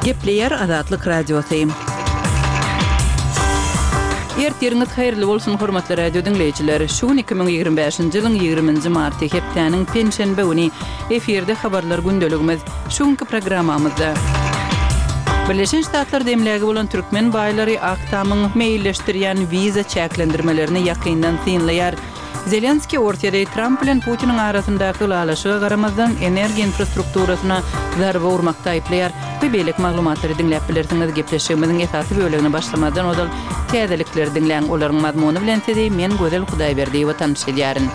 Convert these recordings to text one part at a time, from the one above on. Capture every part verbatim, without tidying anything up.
Gepleyer Azatlyk Radiosu. Ertirňiz haýyrly bolsun hormatly radio dinleýijiler. Şu iki bin ýygrimi beşinji ýylyň ýygrimiňji marty hepdeniň penşenbe güni eferde habarlar gündeligimiz şuňky programmamyzda. Birleşen Ştatlar demlägi bolan türkmen baýlary aktamyň meýilleşdirýän wiza çäklendirmelerini ýakyndan synlaýar. Zelenski ortada Trump bilen Putinin arasyndaky ulaşyga garamazdan energiýa infrastrukturasyna zarba urmakda aýplaýar. Bu beýlik maglumatlary dinläp bilersiňiz. Gepleşigimiziň esasy bölegine başlamadan odal täzelikleri dinleň olaryň mazmuny bilen täze men Gözel Hudaýberdiýewa tanışýaryn.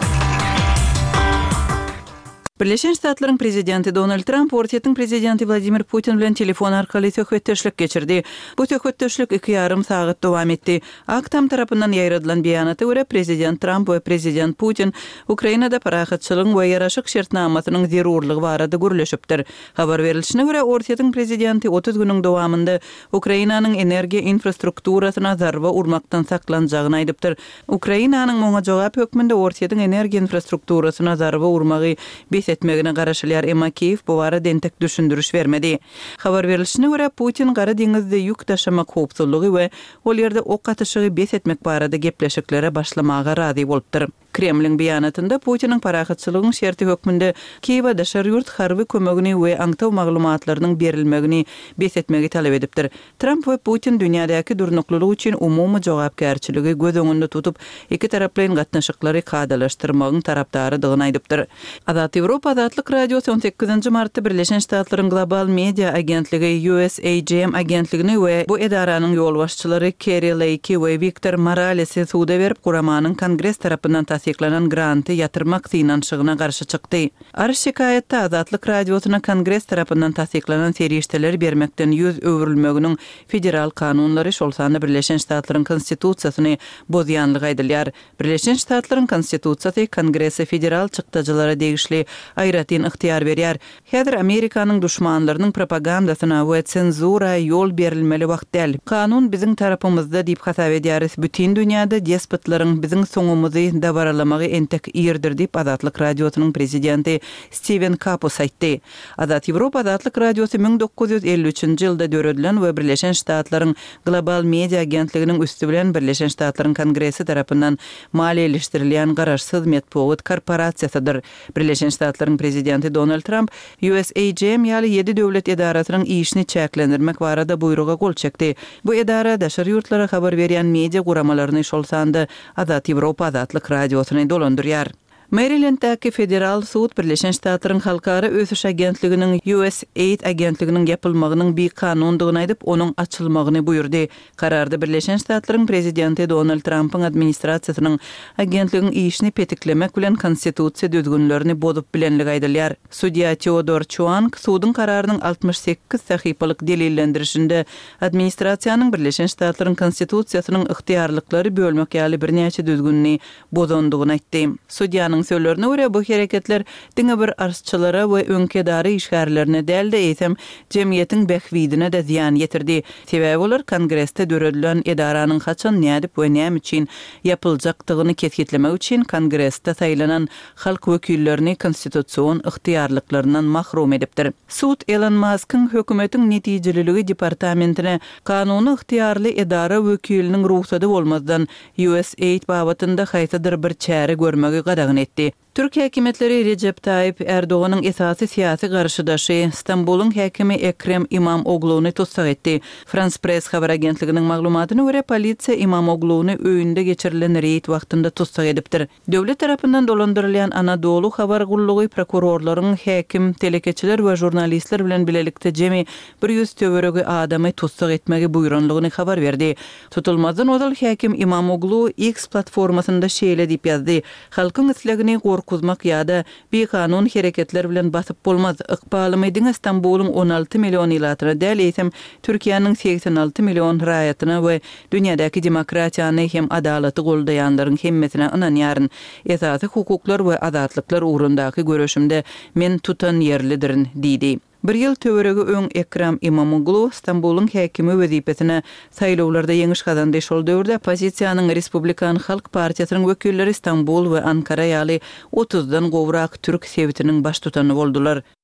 Birleşen Ştatlaryň prezidenti Donald Trump ortaýatyň prezidenti Vladimir Putin bilen telefon arkaly söhbetdeşlik geçirdi. Bu söhbetdeşlik iki ýarym sagat dowam etdi. Aktam tarapyndan ýaýradylan beýanata görä prezident Trump we prezident Putin Ukrainada parahatçylygyň we ýaraşyk şertnamasynyň zerurlygy barada gürleşipdir. Habar berilişine görä ortaýatyň prezidenti otuz güniň dowamında Ukrainanyň energiýa infrastrukturasyna zarba urmakdan saklanjagyny aýdypdyr. Ukrainanyň moňa jogap hökmünde ortaýatyň energiýa infrastrukturasyna zarba urmagy etmegine garaşylýar, emma Kiýew bu barada entek düşündürüş bermedi. Habar berilişine görä Putin Gara deňizde ýük taşymak howpsuzlygy we ol ýerde ok atyshy bes etmek barada gepleşiklere başlamaga razy bolupdyr. Kremlin beýanatynda Putiniň parahatçylygyň şerti hökmünde Kiýewa daşary ýurt harby kömegini we aňtaw maglumatlarynyň berilmegini bes etmegi talap edipdir. Trump we Putin dünýädäki durnuklylyk üçin umumy jogapkärçiligi göz öňünde tutup iki taraplaryň gatnaşyklary kadalaşdyrmagyň tarapdarydygyny aýdypdyr. Azat Ýewropa Azatlyk Radiosu on sekizinji martda Birleşen Ştatlaryň Global Media Agentligi U S A G M agentligini we bu edaranyň ýolbaşçylary Kerry Lake we Victor Morales'i suda berip guramanyň Kongress tarapyndan tasdiklanan granty ýatyrmak synanşygyna garşy çykdy. Arş şikayetde Azatlyk Radiosuna Kongress tarapyndan tasdiklanan serişdeler bermekden ýüz öwrülmeginiň federal kanunlary şolsany Birleşen Ştatlaryň konstitusiýasyny bozýanlygy aýdylýar. Birleşen Ştatlaryň konstitusiýasy Kongresse federal çykdyjylara degişli aýratyn yktyýar berýär. Häzir Amerikanyň düşmanlarynyň propagandasyna we senzura ýol berilmeli wagt däl. Kanun biziň tarapymyzda diýip hasap edýäris. Bütün dünýäde despotlaryň biziň soňumyzy dabaralamagy entek ýerdir diýip Azatlyk Radiosynyň prezidenti Steven Kapos aýtdy. Azat Ýewropa Azatlyk Radiosu bin dokuz ýüz elli üçinji ýylda döredilen we Birleşen Ştatlaryň Global Media Agentliginiň üstü bilen Birleşen Ştatlaryň Kongressi tarapyndan maliýeleşdirilýän garaşsyz medpuwat korporasiýasydyr. Birleşen Ştatlaryň prezidenti Donald Trump U S A G M ýaly ýedi döwlet edarasynyň işini çäklendirmek barada buyruga gol çekdi. Bu edara daşary ýurtlara habar berýän media guramalaryny şolsandy Azat Ýewropa Azatlyk Radiosyny dolandyrýar. Marylanddäki federal sud Birleşen Ştatlaryň halkara ösüş agentliginiň U S A I D agentliginiň yapylmagynyň bir kanundygyny aýdyp onuň açylmagyny buyurdy. Kararda Birleşen Ştatlaryň prezidenti Donald Trump'yň administrasiýasynyň agentligiň işini petiklemek bilen konstitusiýa düzgünlerini bozup bilenligi aýdylýar. Sudya Theodor Chuang sudyň kararynyň altmış sekiz sahypalyk delillendirişinde administrasiýanyň Birleşen Ştatlaryň konstitusiýasynyň yktyýarlyklary bölmek ýaly birnäçe düzgünni bozandygyny aýtdy. Sudýanyň sözlerine göre bu hareketler diňe bir arsçylara we öňkedary işgärlerine däl de eýsem jemgyýetiň behwidine de ziýan ýetirdi. Sebäbi olar Kongressde döredilen edaranyň haçan nädip we näme üçin ýapyljakdygyny kesgitlemek üçin Kongressde saýlanan halk wekillerini konstitusiýon yktyýarlyklaryndan mahrum edipdir. Sud Elon Musk'yň hökümetiň netijeliligi departamentine kanuny yktyýarly edara wekiliniň ruhsady bolmazdan U S A I D babatynda haýsadyr bir çäre görmegi gadagyny etdi. Türkiýe häkimetleri Recep Tayyip Erdoğan'ın esasy siyasi garşydaşy Istanbul'un häkimi Ekrem İmamoğlu'nu tutsak etdi. France Press habar agentliginiň maglumatyna görä polisiýa İmamoğlu'nu öýünde geçirilen reýt wagtynda tutsak edipdir. Döwlet tarapyndan dolandyrylýan Anadolu habar gullugy prokurorlaryň häkim, telekeçiler we jurnalistler bilen bilelikde jemi bir ýüz töweregi adamy tutsak etmegi buyuranlygyny habar berdi. Tutulmadan odal häkim İmamoğlu X platformasynda şeýle diýip ýazdy: "Halkyň islegini kuzmak ýa-da bir kanun hereketler bilen basyp bolmaz. Ykbalymydyň Istanbul'un on alty million ýylatyna däl eýsem Türkiýanyň seksen alty million raýatyna we dünýädäki demokratiýany hem adalaty goldaýanlaryň hemmesine ynanýaryn. Esasy hukuklar we azatlyklar ugrundaky görüşümde men tutan ýerlidirin" diýdi. Bir ýyl töweregi öň Ekrem İmamoğlu Istanbul'un häkimi wezipesine saýlawlarda ýeňiş gazandy. Şol döwürde opozisiýanyň Respublikan Halk Partiýasynyň wekilleri Istanbul we Ankara ýaly otuzdan gowrak türk sebitiniň baş tutany boldular.